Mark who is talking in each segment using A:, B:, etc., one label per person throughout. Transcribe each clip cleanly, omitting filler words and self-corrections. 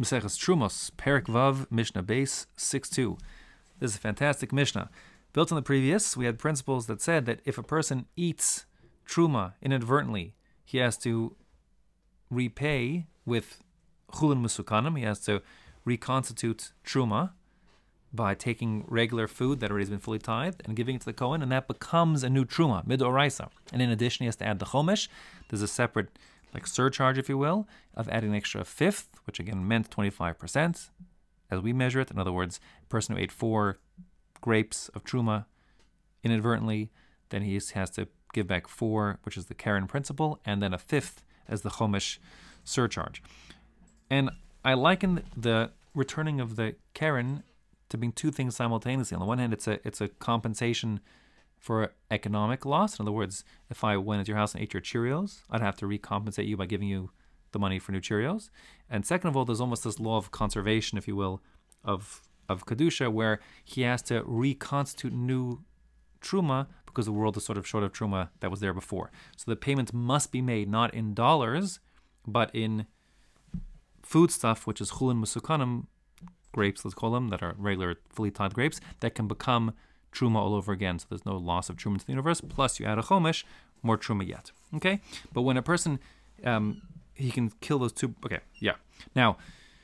A: Maseches Trumos, Perek Vav, Mishnah Beis 6.2. This is a fantastic Mishnah. Built on the previous, we had principles that said that if a person eats Truma inadvertently, he has to repay with Chulin Musukanim, he has to reconstitute Truma by taking regular food that already has been fully tithed and giving it to the Kohen, and that becomes a new Truma, Midoraisa. And in addition, he has to add the Chomesh. There's a separate surcharge, if you will, of adding an extra fifth, which again meant 25%, as we measure it. In other words, a person who ate 4 grapes of Truma inadvertently, then he has to give back 4, which is the Karen principle, and then a fifth as the Chomesh surcharge. And I liken the returning of the Karen to being 2 things simultaneously. On the one hand, it's a compensation for economic loss. In other words, if I went into your house and ate your Cheerios, I'd have to recompensate you by giving you the money for new Cheerios. And second of all, there's almost this law of conservation, if you will, of Kedusha, where he has to reconstitute new Truma because the world is sort of short of Truma that was there before. So the payments must be made not in dollars, but in food stuff, which is Chulin Musukanim, grapes, let's call them, that are regular fully tithed grapes, that can become Truma all over again. So there's no loss of Truma to the universe. Plus you add a Chomesh, more Truma yet. Okay? But when a person, he can kill those 2. Okay, yeah. Now,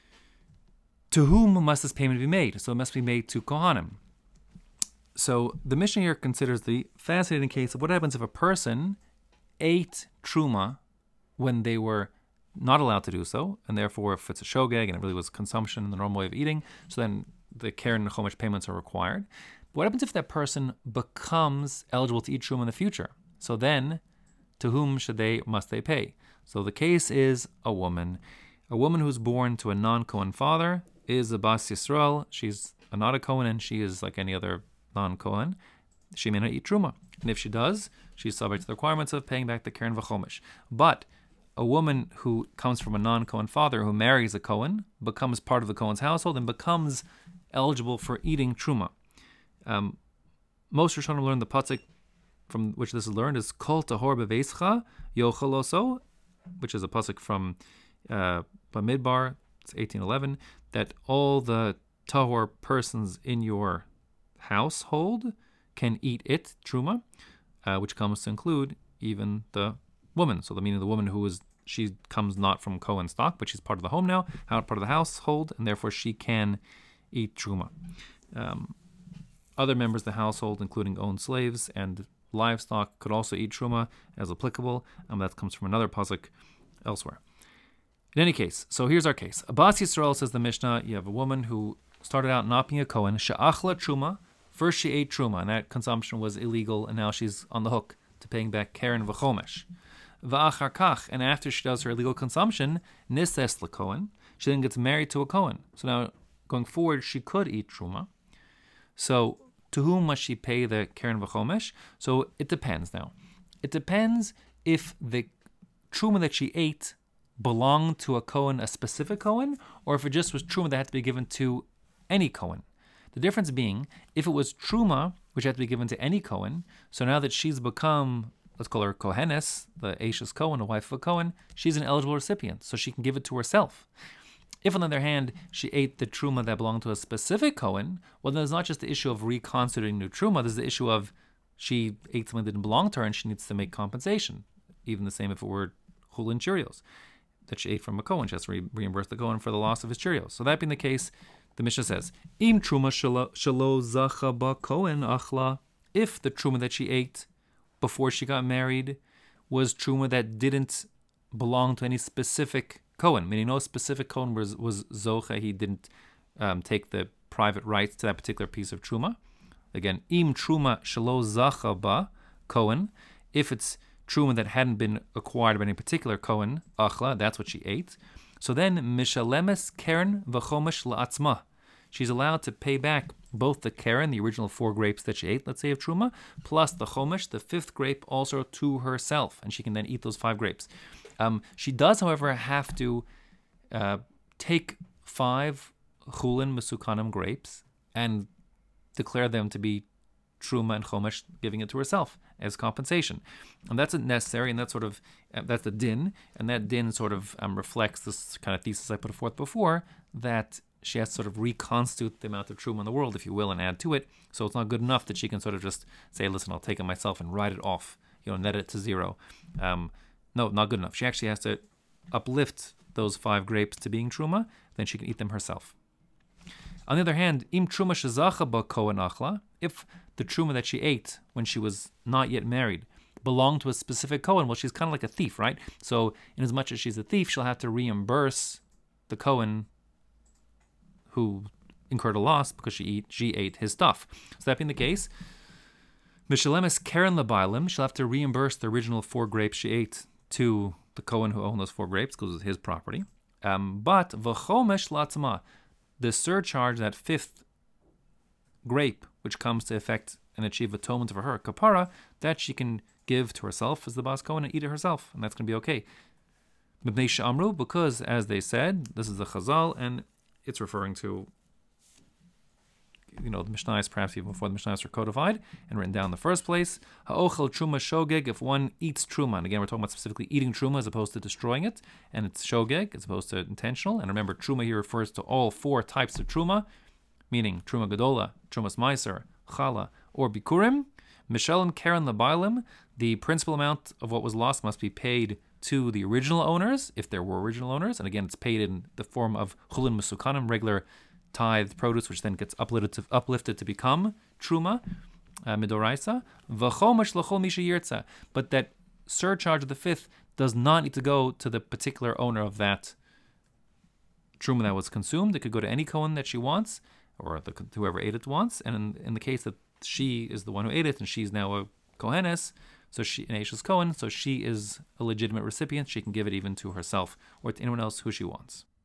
A: to whom must this payment be made? So it must be made to Kohanim. So the Mishnah here considers the fascinating case of what happens if a person ate Truma when they were not allowed to do so, and therefore if it's a shogeg and it really was consumption in the normal way of eating, so then the Karen and Chomesh payments are required. But what happens if that person becomes eligible to eat Truma in the future? So then, to whom must they pay? So the case is a woman who's born to a non-Kohen father is a Bas Yisrael. She's not a Kohen, and she is like any other non-Kohen. She may not eat Truma, and if she does, she's subject to the requirements of paying back the Karen v'Chomesh. But a woman who comes from a non-Kohen father who marries a Kohen, becomes part of the Kohen's household, and becomes eligible for eating Truma. Most Rishonim learn the pasuk from which this is learned is Kol Tahor Beveischa Yochaloso, which is a pasuk from Bamidbar, it's 18:11, that all the Tahor persons in your household can eat it, Truma, which comes to include even the woman. So the meaning of the woman she comes not from Kohen stock, but she's part of the home now, part of the household, and therefore she can eat Truma. Other members of the household, including owned slaves and livestock, could also eat Truma as applicable. That comes from another pasuk elsewhere. In any case, so here's our case. Abbas Yisrael, says the Mishnah, you have a woman who started out not being a Kohen, she'achla Truma, first she ate Truma, and that consumption was illegal, and now she's on the hook to paying back Karen v'Chomesh. V'achar kach, and after she does her illegal consumption, nises l'Kohen, she then gets married to a Kohen. So now, going forward, she could eat Truma. So, to whom must she pay the Karen v'Chomesh? So, it depends now. It depends if the Truma that she ate belonged to a Kohen, a specific Kohen, or if it just was Truma that had to be given to any Kohen. The difference being, if it was Truma, which had to be given to any Kohen, so now that she's become, let's call her Kohenes, the Ashes Kohen, the wife of a Kohen, she's an eligible recipient, so she can give it to herself. If, on the other hand, she ate the Truma that belonged to a specific Kohen, well, then there's not just the issue of reconstituting new Truma, there's the issue of she ate something that didn't belong to her and she needs to make compensation. Even the same if it were Chulin Cheerios that she ate from a Kohen. She has to reimburse the Kohen for the loss of his Cheerios. So that being the case, the Mishnah says, Im Truma shelo zacha ba Kohen achla, if the Truma that she ate before she got married was Truma that didn't belong to any specific Kohen, meaning no specific Kohen was Zocha, he didn't take the private rights to that particular piece of Truma. Again, Im Truma shelo zacha ba Kohen, if it's Truma that hadn't been acquired by any particular Kohen, achla, that's what she ate. So then, Mishalemes Karen v'Chomesh la'atzma. She's allowed to pay back both the Karen, the original 4 grapes that she ate, let's say of Truma, plus the Chomesh, the 5th grape, also to herself, and she can then eat those 5 grapes. She does, however, have to take 5 Chulin Mesukanim grapes and declare them to be truma and chomesh, giving it to herself as compensation. And that's necessary, and that's that's the din, and that din sort of reflects this kind of thesis I put forth before, that she has to sort of reconstitute the amount of truma in the world, if you will, and add to it. So it's not good enough that she can sort of just say, listen, I'll take it myself and write it off, net it to zero. No, not good enough. She actually has to uplift those 5 grapes to being truma, then she can eat them herself. On the other hand, im truma shezacha ba kohen achla, if the truma that she ate when she was not yet married belonged to a specific kohen, well, she's kind of like a thief, right? So in as much as she's a thief, she'll have to reimburse the kohen who incurred a loss because she ate his stuff. So that being the case, Mishalemes Karen Labailim, she'll have to reimburse the original 4 grapes she ate to the kohen who owned those 4 grapes because it was his property. But v'chomesh latzma, the surcharge, that 5th grape, which comes to effect and achieve atonement for her, kapara, that she can give to herself as the bas kohen and eat it herself, and that's going to be okay. Mibnei she'amru, because as they said, this is the Chazal, and it's referring to, the Mishnayos, perhaps even before the Mishnayos were codified and written down in the first place. Ha'ochel truma shogeg, if one eats truma, and again we're talking about specifically eating truma as opposed to destroying it, and it's shogeg as opposed to intentional. And remember, truma here refers to all 4 types of truma, meaning truma gedola, trumas meiser, chala, or bikurim. Mishalim karen labailim, the principal amount of what was lost must be paid to the original owners, if there were original owners, and again it's paid in the form of chulin musukanim, regular tithed produce, which then gets uplifted to become truma, midoraisa. V'chomesh l'chol misha yirtza, but that surcharge of the 5th does not need to go to the particular owner of that truma that was consumed. It could go to any kohen that she wants, or whoever ate it wants. And in the case that she is the one who ate it, and she's now a kohenes, so she, an Eishes Kohen, so she is a legitimate recipient. She can give it even to herself or to anyone else who she wants.